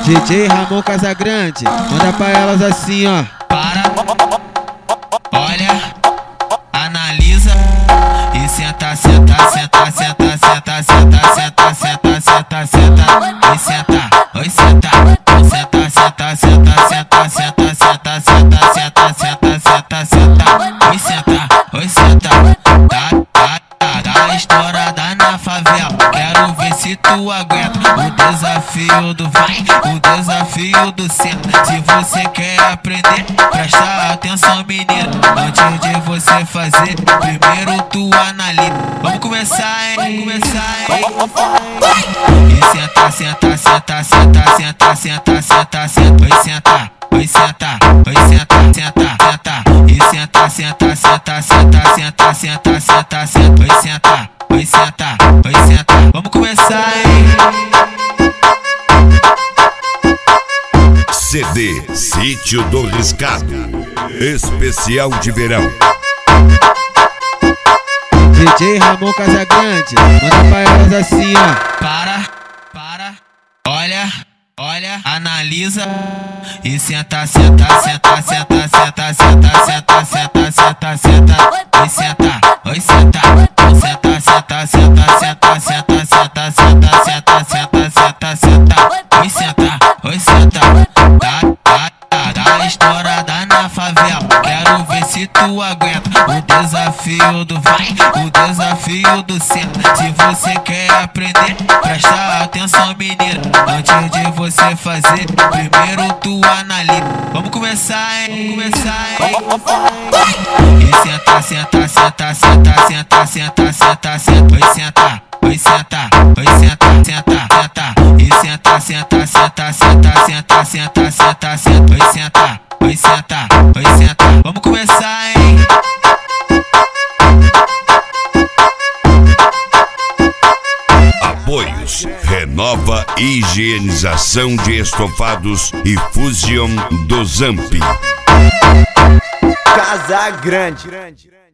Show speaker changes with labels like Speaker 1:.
Speaker 1: DJ Ramon Casagrande, manda pra elas assim, ó.
Speaker 2: Para, olha, analisa e senta, senta, senta, senta, senta, senta, senta, senta, senta, senta, oi senta, oi senta, senta, senta, senta, senta, senta, senta, senta, senta, senta, senta, senta, oi senta, oi senta, tá estourada na favela, quero ver se tu aguenta o desafio do vai, o desafio do senta. Se você quer aprender, presta atenção menino, antes de você fazer, primeiro tu analisa. Vamos começar, hein? E senta, senta, senta, senta, senta, senta, senta, senta, oi senta, oi senta, oi senta, senta, senta, e senta, senta, senta, senta, senta, senta, senta, senta, oi senta, oi senta, oi senta. Vamos começar, hein?
Speaker 3: CD Sítio do Riscado, especial de verão.
Speaker 1: DJ Ramon Casagrande, manda pra elas assim, ó.
Speaker 2: Para, olha, analisa e senta, senta, senta, senta, senta, senta, senta, senta, senta, senta, oi senta, oi senta, senta, senta, senta, senta, senta, senta, senta, senta, senta, senta, senta, oi senta, oi senta, tá estourada na favela, quero ver se tu aguenta o desafio do vai, o desafio do senta. Se você quer aprender, presta atenção menino, antes de você fazer, primeiro tu analisa. Vamos começar, hein? E senta, senta, senta, senta, senta, senta, senta, senta, oi senta, oi senta, oi senta, senta, senta, e senta, senta, senta, senta, senta, senta, senta, senta, oi senta, oi senta, oi senta. Vamos começar, hein?
Speaker 3: Apoios: Renova Higienização de Estofados e Fusion do Zamp.
Speaker 4: Casagrande.